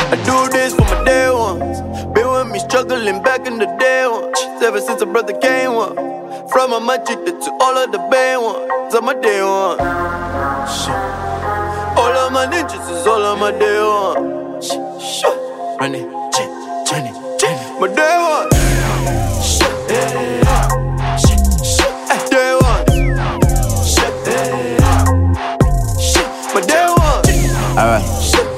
I do this for my day ones. Been with me struggling back in the day ones. Ever since a brother came one. From my magic to all of the bad ones. I'm my day one. All of my ninjas is all of my day one. Run it, turn it. My day one. Day one. My day one. Alright.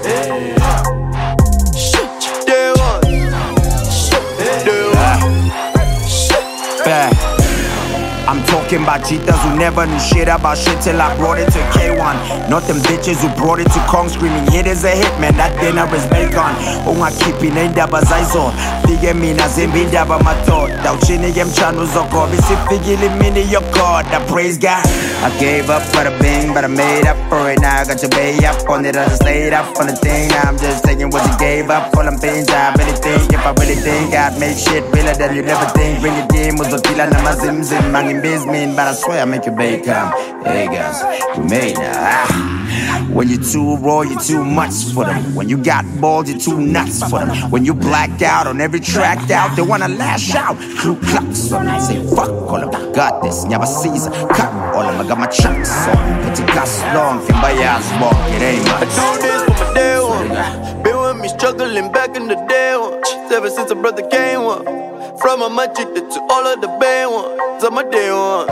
I'm talking about cheaters who never knew shit about shit till I brought it to K1. Not them bitches who brought it to Kong screaming, hit is a hit, man, that dinner is bacon. Ungakhiphi nendaba zayizo fike mina zimbindaba madoda dawuchini emchano zoko bisifikile imini God. I praise God. I gave up for the bing, but I made up for it. Now I got to pay up on it. I just laid up on the thing. Now I'm just taking what you gave up. All them things I really think, if I really think I'd make shit realer than you never think. Bring your game, uzotila na mazim zim, mangin basement, but I swear I make your bake come. Hey guys, we made now. When you're too raw, you're too much for them. When you got balls, you're too nuts for them. When you blacked out on every track out, they wanna lash out. Crew clocks on me, say fuck all of them. Got this, never Caesar. Cut all of them, I got my chucks on. Petty gas long, fin by ass walk, it ain't much. I do this for my day one. Been with me struggling back in the day one. Ever since a brother came one. From my magic to all of the bad ones. I'm my day one.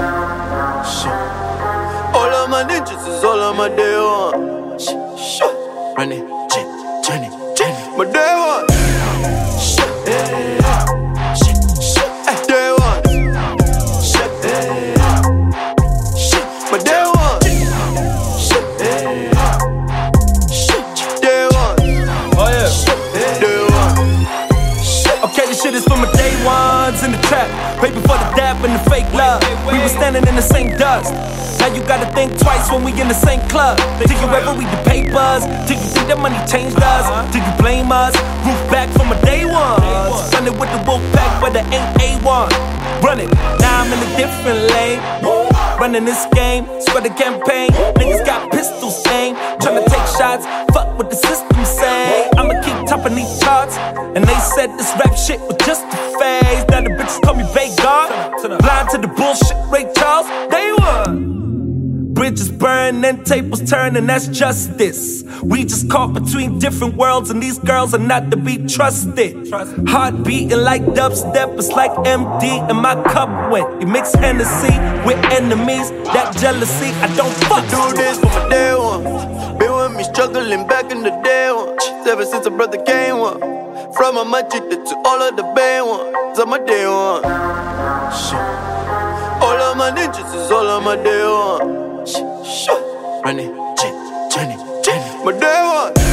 All of my ninjas is all of my day one. Run it, turn it. My day one. Day one. My day one. Day one. Oh yeah. Day one. Okay, this shit is for my day ones in the trap. Right before the dap and the fake love. We were standing in the same dust. Now you gotta think twice when we in the same club. Did you ever read the papers? Did you think that money changed us? Did you blame us? Roof back from my day ones. Run it with the wolf pack, but there ain't A1. Run it, now I'm in a different lane. Running this game, spread the campaign. Niggas got pistols aimed, tryna take shots. Fuck what the system say. I'ma keep topping these charts. And they said this rap shit was just a phase. Now the bitches call me Vagar. Blind to the bullshit, Ray Charles. They won. Bridges burn and tables turn, and that's justice. We just caught between different worlds, and these girls are not to be trusted. Heart beating like dubstep, it's like MD and my cup went. You mix Hennessy with enemies, that jealousy, I don't fuck. I do this for my day one. Been with me struggling back in the day one. Ever since a brother came one. From my magic to all of the bad ones. I'm my day one. All of my ninjas is all of my day one. Run it, turn it. My day one.